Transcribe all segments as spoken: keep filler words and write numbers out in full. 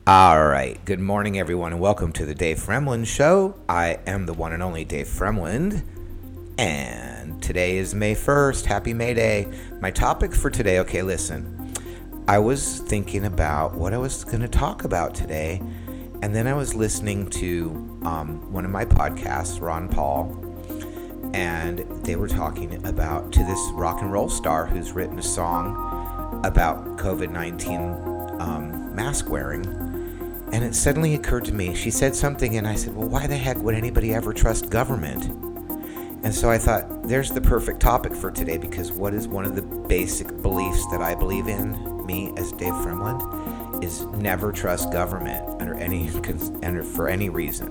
All right. Good morning, everyone, and welcome to the Dave Fremlin Show. I am the one and only Dave Fremlin, and today is May first. Happy May Day. My topic for today, okay, listen. I was thinking about what I was going to talk about today, and then I was listening to um, one of my podcasts, Ron Paul, and they were talking about to this rock and roll star who's written a song about covid nineteen um, mask wearing. And it suddenly occurred to me, she said something, and I said, well, why the heck would anybody ever trust government? And so I thought, there's the perfect topic for today, because what is one of the basic beliefs that I believe in, me as Dave Fremlin, is never trust government under any under for any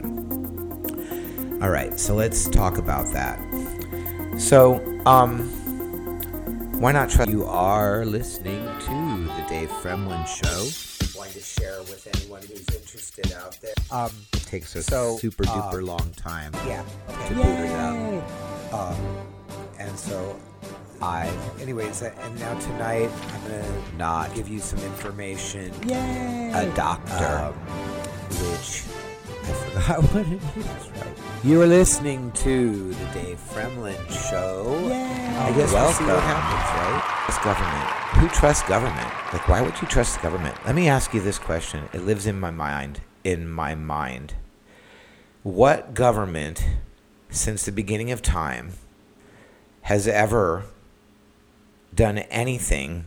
reason. All right, so let's talk about that. So, um, why not trust? You are listening to the Dave Fremlin Show. Wanting to share with anyone who's interested out there. Um, it takes a so, super duper uh, long time yeah. to Yay. boot it up. Um, and so I, anyways, and now tonight I'm going to not give you some information. Yay. A doctor, um, which I forgot what it is, right? You are listening to the Dave Fremlin Show. Yay. I guess we'll see what happens, right? It's government. Who trusts government? Like, why would you trust the government? Let me ask you this question. It lives in my mind. In my mind. What government, since the beginning of time, has ever done anything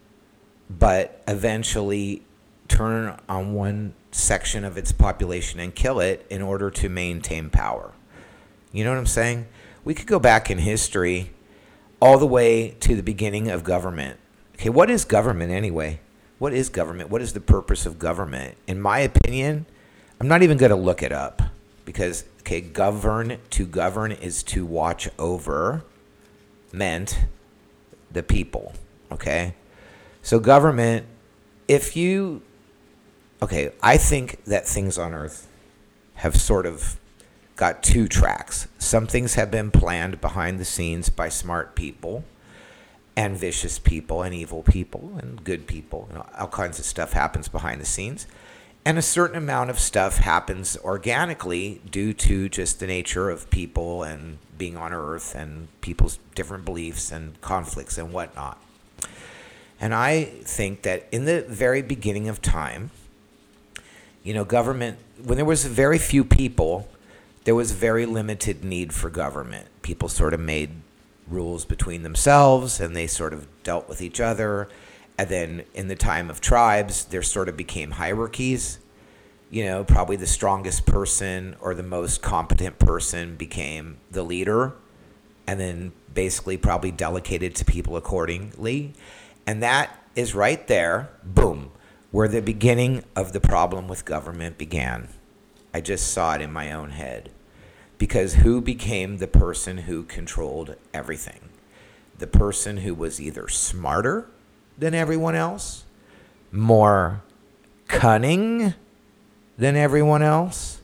but eventually turn on one section of its population and kill it in order to maintain power? You know what I'm saying? We could go back in history all the way to the beginning of government. Okay, what is government anyway? What is government? What is the purpose of government? In my opinion, I'm not even going to look it up because, okay, govern, to govern is to watch over, meant the people, okay? So government, if you, okay, I think that things on earth have sort of got two tracks. Some things have been planned behind the scenes by smart people, and vicious people and evil people and good people. You know, all kinds of stuff happens behind the scenes. And a certain amount of stuff happens organically due to just the nature of people and being on earth and people's different beliefs and conflicts and whatnot. And I think that in the very beginning of time, you know, government, when there was very few people, there was very limited need for government. People sort of made rules between themselves, and they sort of dealt with each other. And then in the time of tribes, there sort of became hierarchies. You know, probably the strongest person or the most competent person became the leader, and then basically probably delegated to people accordingly. And that is right there, boom, where the beginning of the problem with government began. I just saw it in my own head. Because who became the person who controlled everything? The person who was either smarter than everyone else, more cunning than everyone else,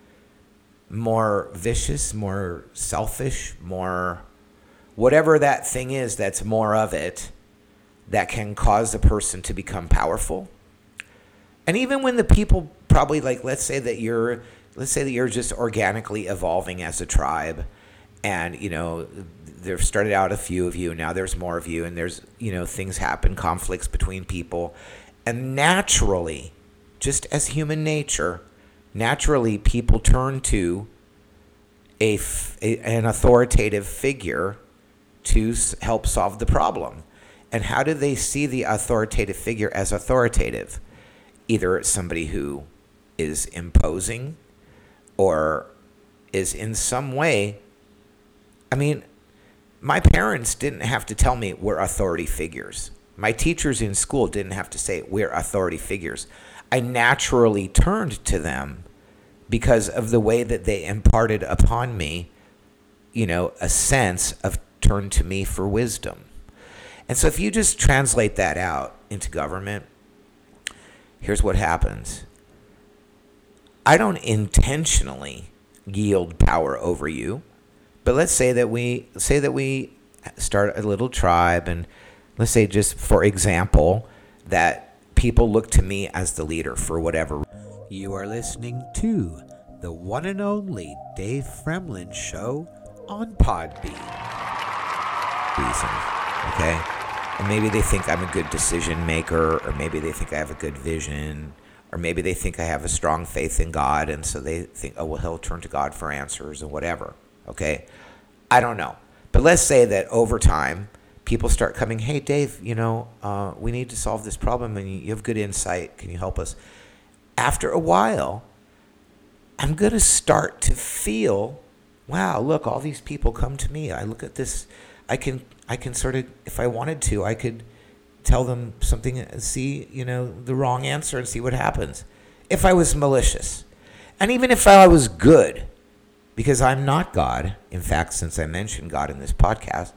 more vicious, more selfish, more whatever that thing is that's more of it that can cause a person to become powerful. And even when the people probably, like, let's say that you're Let's say that you're just organically evolving as a tribe, and, you know, there started out a few of you, now there's more of you, and there's, you know, things happen, conflicts between people. And naturally, just as human nature, naturally people turn to a, a an authoritative figure to help solve the problem. And how do they see the authoritative figure as authoritative? Either it's somebody who is imposing, or is in some way, I mean, my parents didn't have to tell me we're authority figures. My teachers in school didn't have to say we're authority figures. I naturally turned to them because of the way that they imparted upon me, you know, a sense of turn to me for wisdom. And so if you just translate that out into government, here's what happens. I don't intentionally yield power over you, but let's say that we say that we start a little tribe, and let's say, just for example, that people look to me as the leader for whatever reason. You are listening to the one and only Dave Fremlin Show on Podbean. Reason, okay? And maybe they think I'm a good decision maker, or maybe they think I have a good vision, or maybe they think I have a strong faith in God, and so they think, oh, well, he'll turn to God for answers or whatever, okay? I don't know. But let's say that over time, people start coming, hey, Dave, you know, uh, we need to solve this problem, and you have good insight. Can you help us? After a while, I'm going to start to feel, wow, look, all these people come to me. I look at this. I can I can sort of, if I wanted to, I could tell them something and see, you know, the wrong answer and see what happens. If I was malicious. And even if I was good, because I'm not God. In fact, since I mentioned God in this podcast,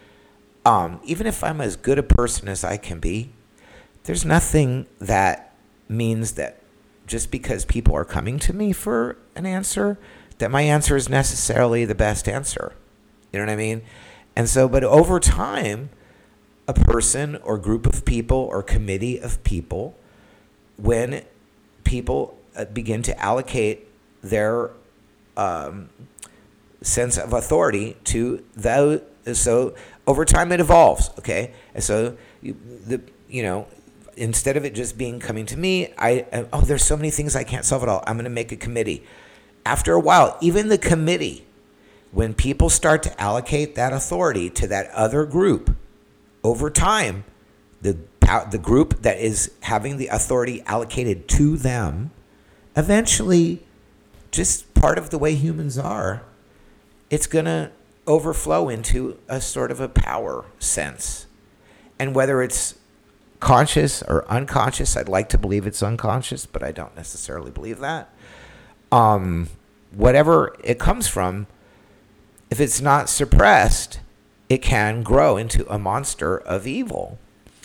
um, even if I'm as good a person as I can be, there's nothing that means that just because people are coming to me for an answer, that my answer is necessarily the best answer. You know what I mean? And so, but over time, a person or group of people or committee of people, when people begin to allocate their um, sense of authority to those, so over time it evolves, okay? And so, you, the you know, instead of it just being coming to me, I, I oh, there's so many things I can't solve it all. I'm going to make a committee. After a while, even the committee, when people start to allocate that authority to that other group, over time, the the group that is having the authority allocated to them, eventually, just part of the way humans are, it's going to overflow into a sort of a power sense. And whether it's conscious or unconscious, I'd like to believe it's unconscious, but I don't necessarily believe that. Um, whatever it comes from, if it's not suppressed, it can grow into a monster of evil.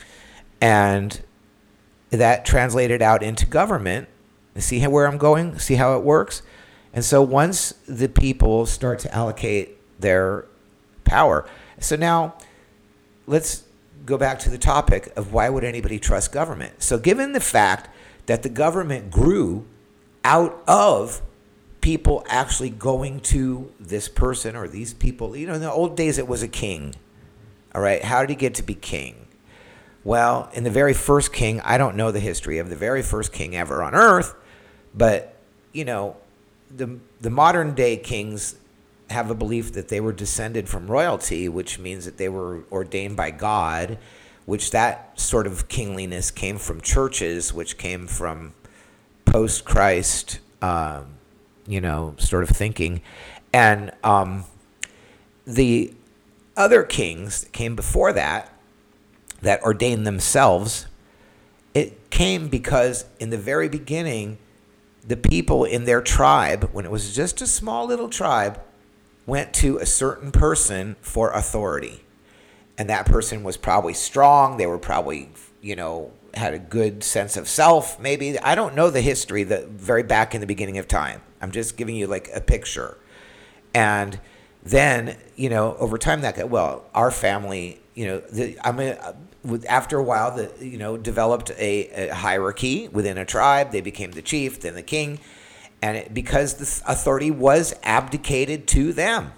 And that translated out into government. See how, where I'm going? See how it works? And so once the people start to allocate their power. So now let's go back to the topic of why would anybody trust government? So given the fact that the government grew out of people actually going to this person or these people. You know, in the old days, it was a king. All right. How did he get to be king? Well, in the very first king, I don't know the history of the very first king ever on earth, but, you know, the the modern day kings have a belief that they were descended from royalty, which means that they were ordained by God, which that sort of kingliness came from churches, which came from post-Christ um you know, sort of thinking. And um, the other kings that came before that, that ordained themselves, it came because in the very beginning, the people in their tribe, when it was just a small little tribe, went to a certain person for authority. And that person was probably strong. They were probably, you know, had a good sense of self, maybe. I don't know the history, the very back in the beginning of time. I'm just giving you like a picture. And then, you know, over time that got, well, our family, you know, the, I mean, with, after a while, the, you know, developed a, a hierarchy within a tribe. They became the chief, then the king. And it, because the authority was abdicated to them.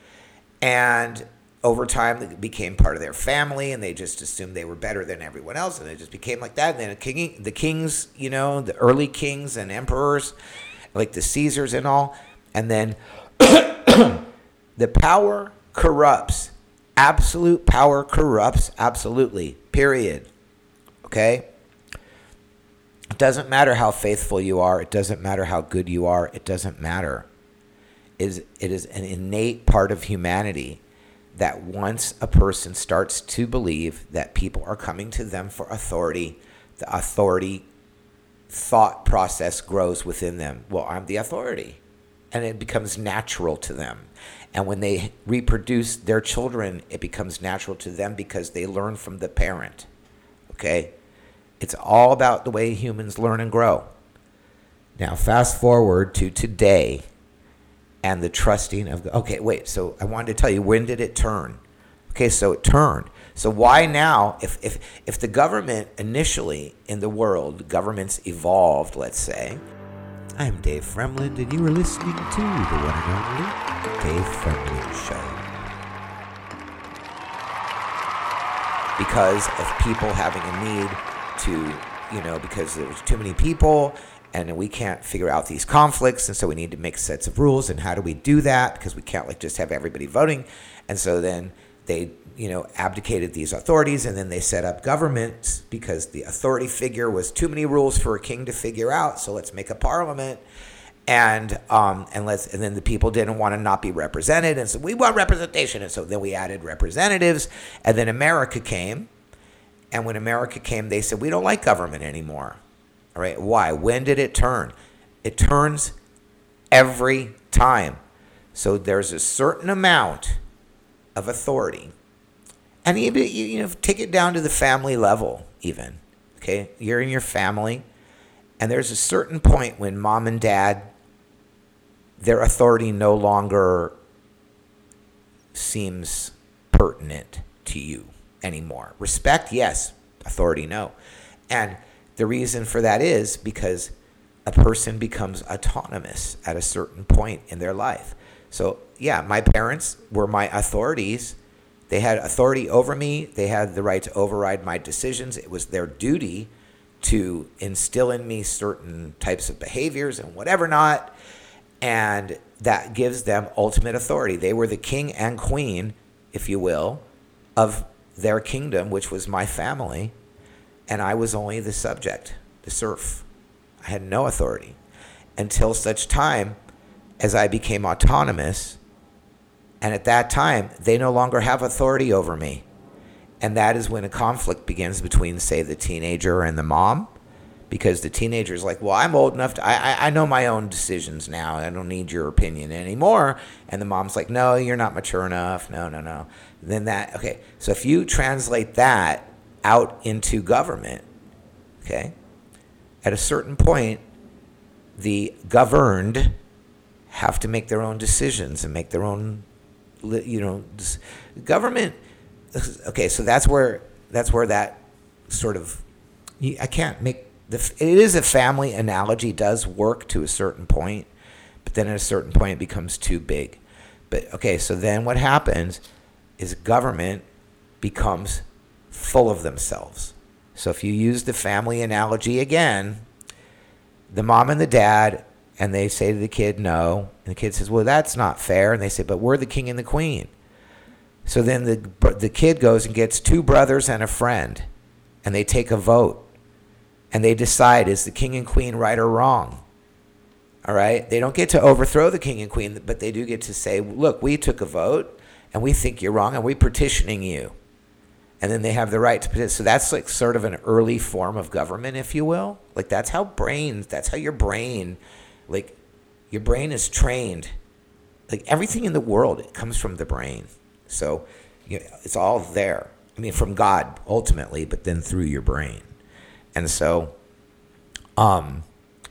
And over time, it became part of their family, and they just assumed they were better than everyone else, and it just became like that. And then the, king, the kings, you know, the early kings and emperors, like the Caesars and all, and then the power corrupts. Absolute power corrupts absolutely, period. Okay? It doesn't matter how faithful you are. It doesn't matter how good you are. It doesn't matter. It is, it is an innate part of humanity that once a person starts to believe that people are coming to them for authority, the authority thought process grows within them. Well, I'm the authority. And it becomes natural to them. And when they reproduce their children, it becomes natural to them because they learn from the parent. Okay? It's all about the way humans learn and grow. Now, fast forward to today and the trusting of God. Okay, wait, so I wanted to tell you, when did it turn? Okay, so it turned. So why now, if if if the government initially in the world, governments evolved, let's say, I'm Dave Fremland, and you are listening to the one and only Dave Fremland Show. Because of people having a need to, you know, because there's too many people and we can't figure out these conflicts, and so we need to make sets of rules. And how do we do that? Because we can't like just have everybody voting. And so then they, you know, abdicated these authorities, and then they set up governments because the authority figure was too many rules for a king to figure out. So let's make a parliament, and um, and let's and then the people didn't want to not be represented, and so we want representation, and so then we added representatives, and then America came, and when America came, they said we don't like government anymore. All right, why? When did it turn? It turns every time. So there's a certain amount of authority. And even, you know, take it down to the family level even, okay? You're in your family, and there's a certain point when mom and dad, their authority no longer seems pertinent to you anymore. Respect, yes. Authority, no. And the reason for that is because a person becomes autonomous at a certain point in their life. So, yeah, my parents were my authorities. They had authority over me. They had the right to override my decisions. It was their duty to instill in me certain types of behaviors and whatever not. And that gives them ultimate authority. They were the king and queen, if you will, of their kingdom, which was my family. And I was only the subject, the serf. I had no authority until such time as I became autonomous. And at that time, they no longer have authority over me. And that is when a conflict begins between, say, the teenager and the mom. Because the teenager is like, well, I'm old enough to, I, I, I know my own decisions now. I don't need your opinion anymore. And the mom's like, no, you're not mature enough. No, no, no. Then that, okay. So if you translate that out into government, okay, at a certain point, the governed have to make their own decisions and make their own, you know, government. Okay, so that's where that's where that sort of, I can't make the. It is a family analogy, does work to a certain point, but then at a certain point it becomes too big. But okay, so then what happens is government becomes full of themselves. So if you use the family analogy again, the mom and the dad, and they say to the kid, no. And the kid says, well, that's not fair. And they say, but we're the king and the queen. So then the the kid goes and gets two brothers and a friend, and they take a vote. And they decide, is the king and queen right or wrong? All right? They don't get to overthrow the king and queen, but they do get to say, look, we took a vote, and we think you're wrong, and we're petitioning you. And then they have the right to petition. So that's like sort of an early form of government, if you will. Like that's how brains, that's how your brain, like your brain is trained. Like everything in the world, it comes from the brain. So you know, it's all there. I mean, from God ultimately, but then through your brain. And so, um,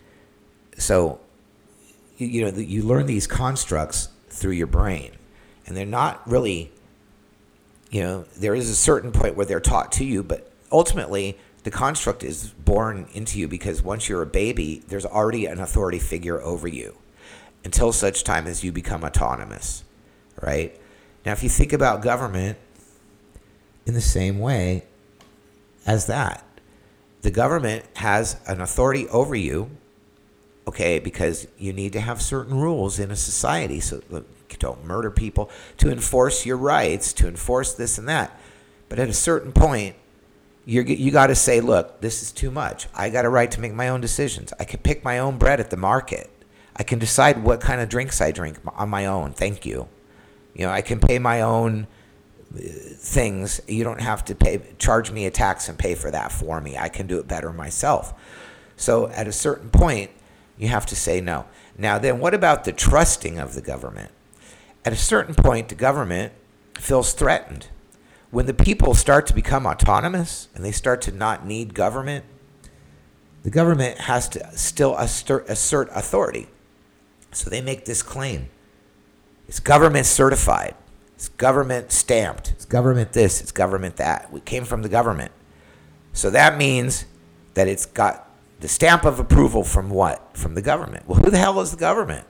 so you, you know, you learn these constructs through your brain, and they're not really. You know, there is a certain point where they're taught to you, but ultimately the construct is born into you because once you're a baby, there's already an authority figure over you until such time as you become autonomous, right? Now, if you think about government in the same way as that, the government has an authority over you, okay, because you need to have certain rules in a society. So don't murder people, to enforce your rights, to enforce this and that. But at a certain point, you're, you got to say, look, this is too much. I got a right to make my own decisions. I can pick my own bread at the market. I can decide what kind of drinks I drink on my own. Thank you. You know, I can pay my own things. You don't have to pay, charge me a tax and pay for that for me. I can do it better myself. So at a certain point, you have to say no. Now then, what about the trusting of the government? At a certain point, the government feels threatened. When the people start to become autonomous and they start to not need government, the government has to still assert, assert authority. So they make this claim. It's government certified. It's government stamped. It's government this. It's government that. We came from the government. So that means that it's got the stamp of approval from what? From the government. Well, who the hell is the government?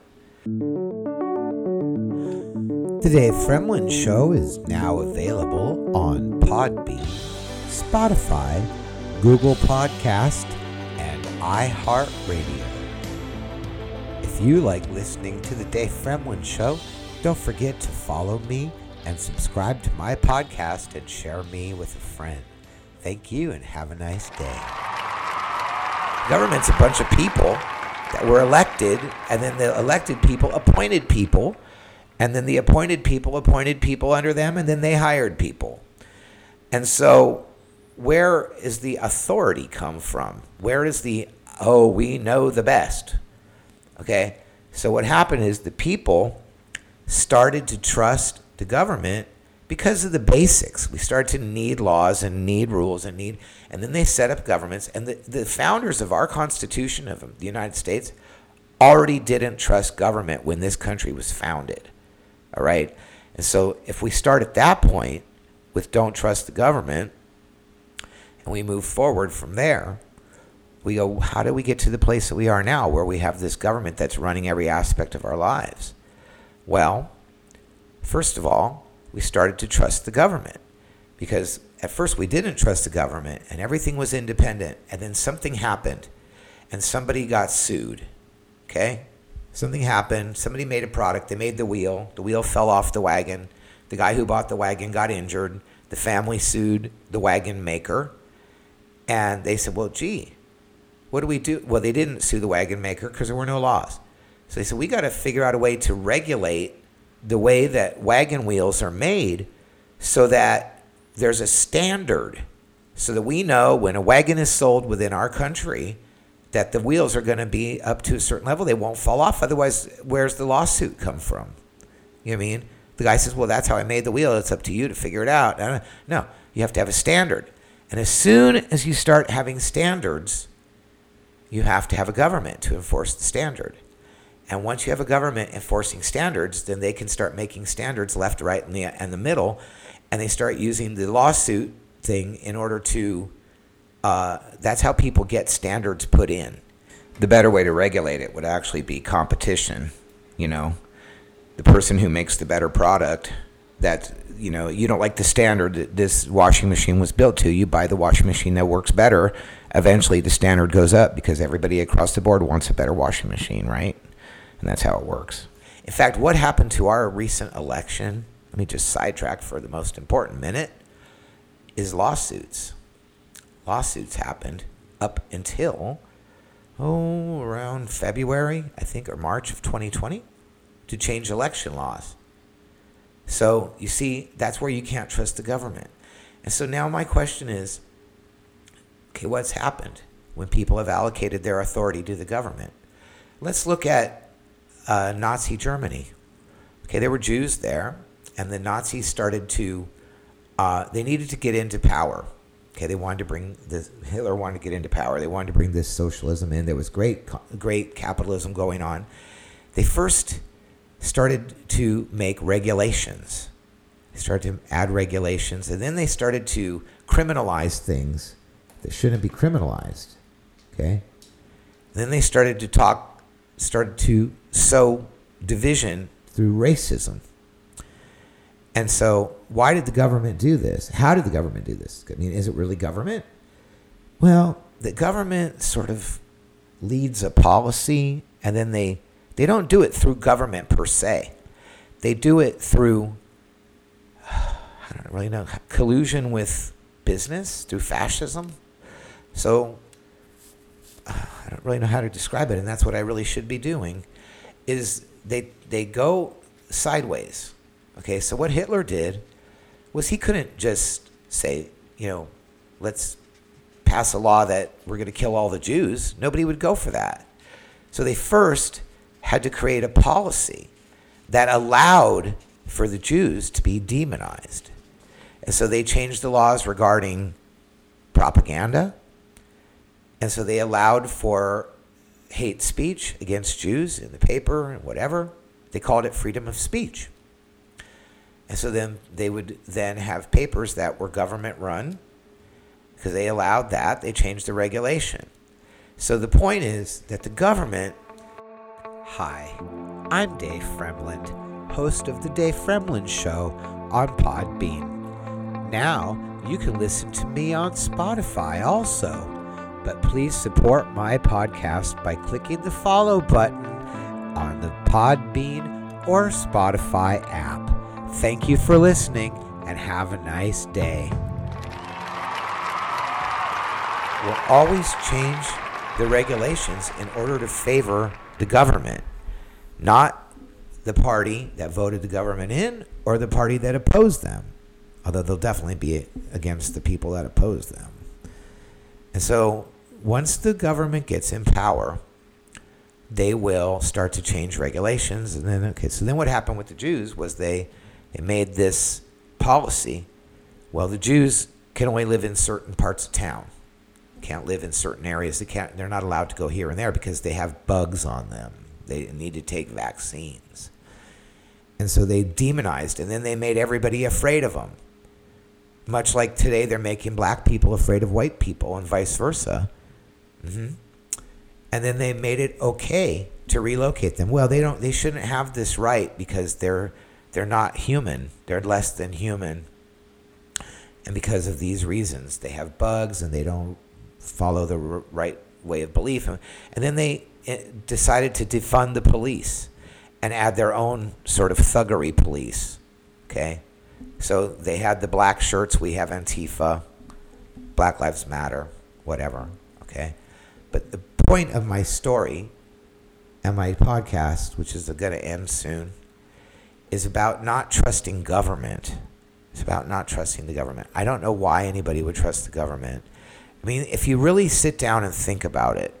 The Dave Fremlin Show is now available on Podbean, Spotify, Google Podcast, and iHeartRadio. If you like listening to The Dave Fremlin Show, don't forget to follow me and subscribe to my podcast and share me with a friend. Thank you and have a nice day. Government's a bunch of people that were elected, and then the elected people appointed people, and then the appointed people appointed people under them, and then they hired people. And so where is the authority come from? Where is the, oh, we know the best? Okay, so what happened is the people started to trust the government because of the basics. We started to need laws and need rules and need, and then they set up governments. And the, the founders of our Constitution of the United States already didn't trust government when this country was founded. All right, and so if we start at that point with don't trust the government, and we move forward from there, we go, how do we get to the place that we are now where we have this government that's running every aspect of our lives? Well, first of all, we started to trust the government because at first we didn't trust the government and everything was independent. And then something happened and somebody got sued. Okay? Something happened. Somebody made a product. They made the wheel. The wheel fell off the wagon. The guy who bought the wagon got injured. The family sued the wagon maker. And they said, well, gee, what do we do? Well, they didn't sue the wagon maker because there were no laws. So they said, we got to figure out a way to regulate the way that wagon wheels are made so that there's a standard so that we know when a wagon is sold within our country that the wheels are going to be up to a certain level. They won't fall off. Otherwise, where's the lawsuit come from? You know what I mean? The guy says, well, that's how I made the wheel. It's up to you to figure it out. No, you have to have a standard. And as soon as you start having standards, you have to have a government to enforce the standard. And once you have a government enforcing standards, then they can start making standards left, right, and the, and the middle. And they start using the lawsuit thing in order to, uh, that's how people get standards put in. The better way to regulate it would actually be competition. You know, the person who makes the better product, that, you know, you don't like the standard that this washing machine was built to. You buy the washing machine that works better. Eventually the standard goes up because everybody across the board wants a better washing machine, right? And that's how it works. In fact, what happened to our recent election, let me just sidetrack for the most important minute, is lawsuits. Lawsuits happened up until, oh, around February, I think, or March of twenty twenty, to change election laws. So, you see, that's where you can't trust the government. And so now my question is, okay, what's happened when people have allocated their authority to the government? Let's look at Uh, Nazi Germany. Okay, there were Jews there, and the Nazis started to, uh, they needed to get into power. Okay, they wanted to bring this, Hitler wanted to get into power. They wanted to bring this socialism in. There was great, great capitalism going on. They first started to make regulations. They started to add regulations, and then they started to criminalize things that shouldn't be criminalized. Okay? Then they started to talk started to sow division through racism. And so why did the government do this? How did the government do this? I mean, is it really government? Well, the government sort of leads a policy, and then they, they don't do it through government per se. They do it through, I don't really know, collusion with business, through fascism. So I don't really know how to describe it, and that's what I really should be doing, is they they go sideways. Okay, so what Hitler did was he couldn't just say, you know, let's pass a law that we're going to kill all the Jews. Nobody would go for that. So they first had to create a policy that allowed for the Jews to be demonized. And so they changed the laws regarding propaganda. And so they allowed for hate speech against Jews in the paper and whatever. They called it freedom of speech. And so then they would then have papers that were government run because they allowed that. They changed the regulation. So the point is that the government... Hi, I'm Dave Fremland, host of the Dave Fremland Show on Podbean. Now you can listen to me on Spotify also, but please support my podcast by clicking the follow button on the Podbean or Spotify app. Thank you for listening and have a nice day. We'll always change the regulations in order to favor the government, not the party that voted the government in or the party that opposed them, although they'll definitely be against the people that oppose them. And so once the government gets in power, they will start to change regulations. And then, okay, so then what happened with the Jews was they, they made this policy. Well, the Jews can only live in certain parts of town. Can't live in certain areas. They can't, they're not allowed to go here and there because they have bugs on them. They need to take vaccines. And so they demonized, and then they made everybody afraid of them. Much like today they're making black people afraid of white people and vice versa. Mm-hmm. And then they made it okay to relocate them. Well, they don't. They shouldn't have this right because they're they're not human. They're less than human. And because of these reasons, they have bugs and they don't follow the r- right way of belief. And then they decided to defund the police and add their own sort of thuggery police. Okay? So they had the black shirts. We have Antifa, Black Lives Matter, whatever. Okay? But the point of my story and my podcast, which is going to end soon, is about not trusting government. It's about not trusting the government. I don't know why anybody would trust the government. I mean, if you really sit down and think about it,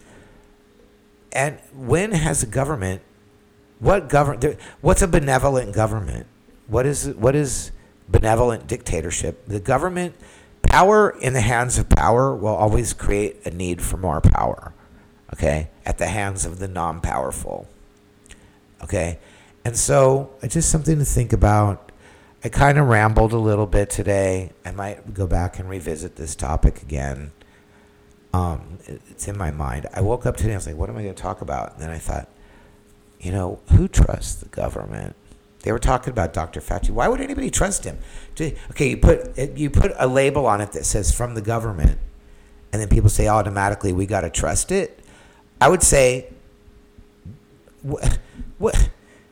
and when has a government, what government, what's a benevolent government? What is what is benevolent dictatorship? The government, power in the hands of power will always create a need for more power, okay, at the hands of the non-powerful, okay? And so it's just something to think about. I kind of rambled a little bit today. I might go back and revisit this topic again. Um, it's in my mind. I woke up today and I was like, what am I going to talk about? And then I thought, you know, who trusts the government? They were talking about Doctor Fauci. Why would anybody trust him? Okay, you put you put a label on it that says from the government, and then people say automatically we got to trust it. I would say, what, what,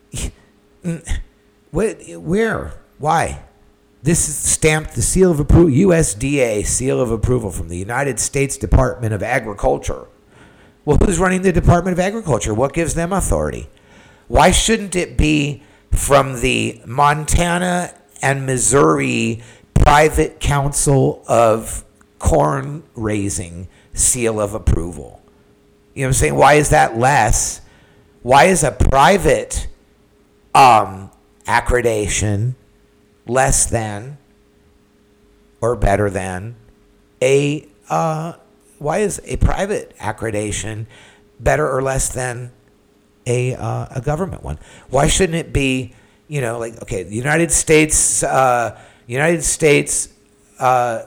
what, where? Why? This is stamped the seal of approval, U S D A seal of approval from the United States Department of Agriculture. Well, who's running the Department of Agriculture? What gives them authority? Why shouldn't it be from the Montana and Missouri Private Council of Corn Raising seal of approval? You know what I'm saying? Why is that less? Why is a private um, accreditation less than or better than a uh, why is a private accreditation better or less than a uh, a government one? Why shouldn't it be, you know, like, okay, the United States uh, United States uh,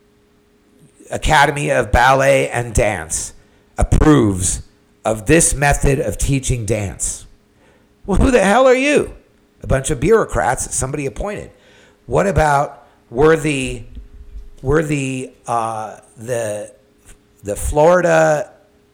Academy of Ballet and Dance approves of this method of teaching dance? Well, who the hell are you? A bunch of bureaucrats that somebody appointed. What about were the were the uh, the the Florida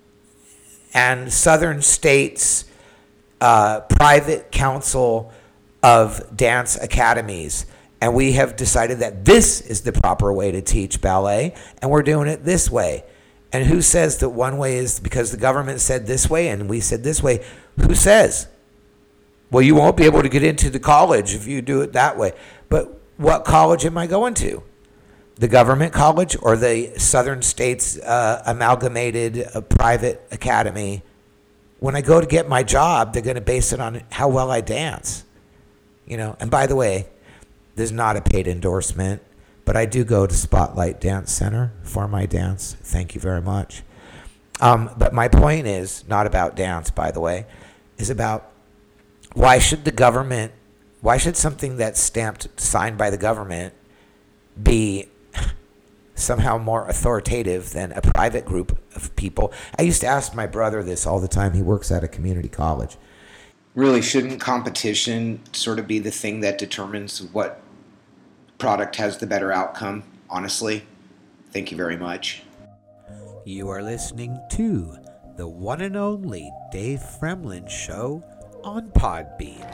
and Southern States uh, Private Council of Dance Academies, and we have decided that this is the proper way to teach ballet, and we're doing it this way? And who says that one way is because the government said this way and we said this way? Who says? Well, you won't be able to get into the college if you do it that way. But what college am I going to? The government college or the Southern States uh, Amalgamated uh, Private Academy? When I go to get my job, they're going to base it on how well I dance. You know, and by the way, this is not a paid endorsement, but I do go to Spotlight Dance Center for my dance. Thank you very much. Um, but my point is not about dance, by the way, is about why should the government, why should something that's stamped, signed by the government be somehow more authoritative than a private group of people. I used to ask my brother this all the time. He works at a community college. Really, shouldn't competition sort of be the thing that determines what product has the better outcome, honestly? Thank you very much. You are listening to the one and only Dave Fremlin Show on Podbean.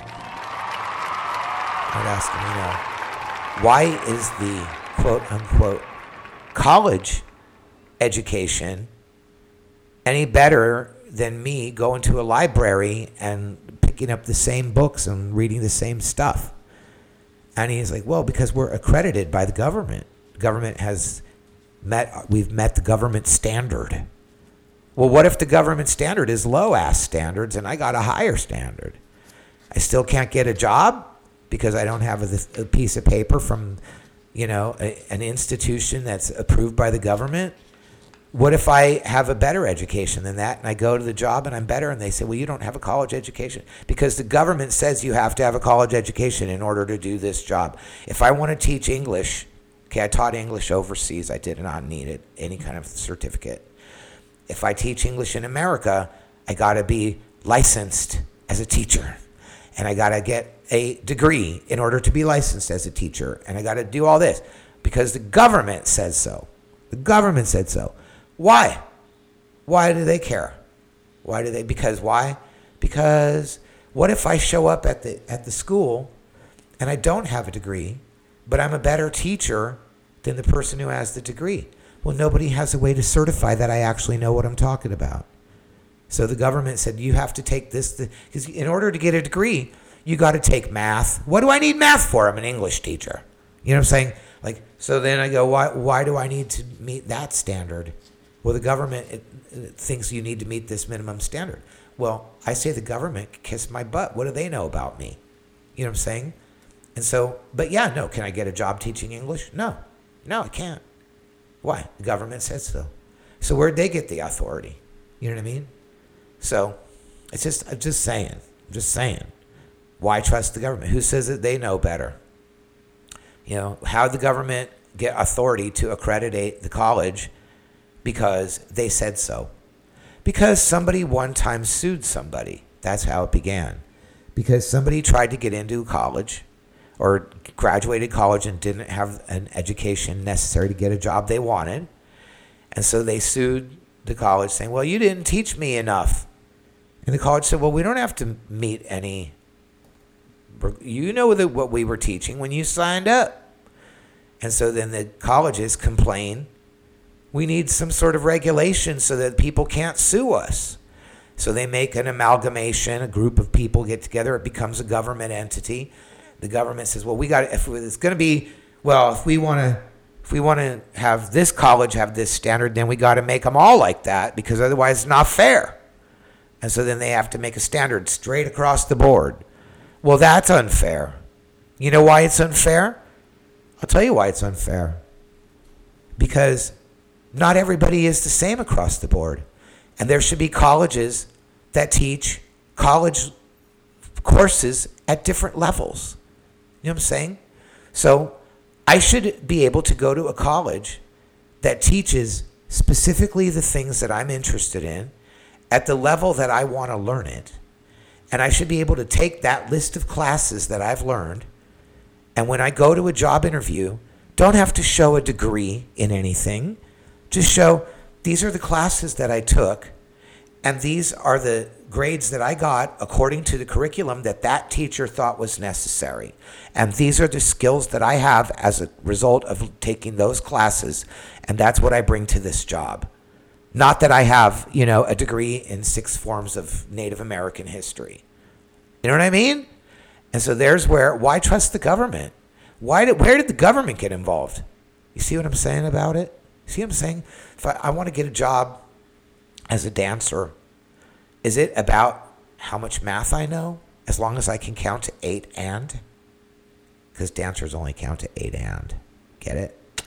I'd ask him, you know, why is the quote-unquote college education any better than me going to a library and picking up the same books and reading the same stuff? And he's like, well, because we're accredited by the government. The government has met, we've met the government standard. Well, what if the government standard is low-ass standards and I got a higher standard? I still can't get a job because I don't have a, a piece of paper from, you know, a, an institution that's approved by the government. What if I have a better education than that and I go to the job and I'm better and they say, well, you don't have a college education because the government says you have to have a college education in order to do this job. If I want to teach English, okay, I taught English overseas. I did not need it, any kind of certificate. If I teach English in America, I got to be licensed as a teacher. And I got to get a degree in order to be licensed as a teacher. And I got to do all this because the government says so. The government said so. Why? Why do they care? Why do they? Because why? Because what if I show up at the at the school and I don't have a degree, but I'm a better teacher than the person who has the degree? Well, nobody has a way to certify that I actually know what I'm talking about. So the government said, you have to take this, because in order to get a degree, you got to take math. What do I need math for? I'm an English teacher. You know what I'm saying? Like, so then I go, why, why do I need to meet that standard? Well, the government it, it thinks you need to meet this minimum standard. Well, I say the government can kiss my butt. What do they know about me? You know what I'm saying? And so, but yeah, no, can I get a job teaching English? No, no, I can't. Why? The government says so. So where'd they get the authority? You know what I mean? So it's just, I'm just saying, I'm just saying, why trust the government? Who says that they know better? You know, how did the government get authority to accreditate the college? Because they said so. Because somebody one time sued somebody. That's how it began. Because somebody tried to get into college or graduated college and didn't have an education necessary to get a job they wanted. And so they sued the college saying, well, you didn't teach me enough. And the college said, well, we don't have to meet any, you know the, what we were teaching when you signed up. And so then the colleges complain, we need some sort of regulation so that people can't sue us. So they make an amalgamation, a group of people get together, it becomes a government entity. The government says, well, we got if it's going to be, well, if we want to if we want to have this college have this standard, then we got to make them all like that because otherwise it's not fair. And so then they have to make a standard straight across the board. Well, that's unfair. You know why it's unfair? I'll tell you why it's unfair. Because not everybody is the same across the board. And there should be colleges that teach college courses at different levels. You know what I'm saying? So I should be able to go to a college that teaches specifically the things that I'm interested in at the level that I want to learn it. And I should be able to take that list of classes that I've learned, and when I go to a job interview, don't have to show a degree in anything. Just show, these are the classes that I took, and these are the grades that I got according to the curriculum that that teacher thought was necessary. And these are the skills that I have as a result of taking those classes, and that's what I bring to this job. Not that I have, you know, a degree in six forms of Native American history. You know what I mean? And so there's where, why trust the government? Why did, where did the government get involved? You see what I'm saying about it? See what I'm saying? If I, I want to get a job as a dancer, is it about how much math I know? As long as I can count to eight and? Because dancers only count to eight and. Get it?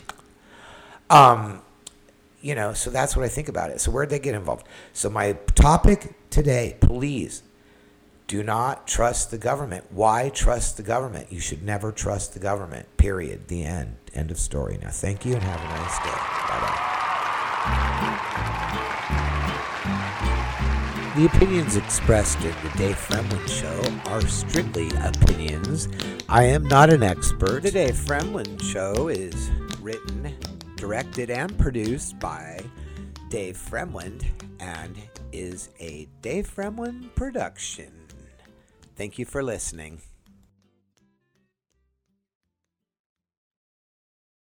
Um, you know, so that's what I think about it. So where'd they get involved? So my topic today, please Do not trust the government. Why trust the government? You should never trust the government. Period. The end. End of story. Now, thank you and have a nice day. Bye-bye. The opinions expressed in the Dave Fremlin Show are strictly opinions. I am not an expert. The Dave Fremlin Show is written, directed, and produced by Dave Fremlin and is a Dave Fremlin production. Thank you for listening.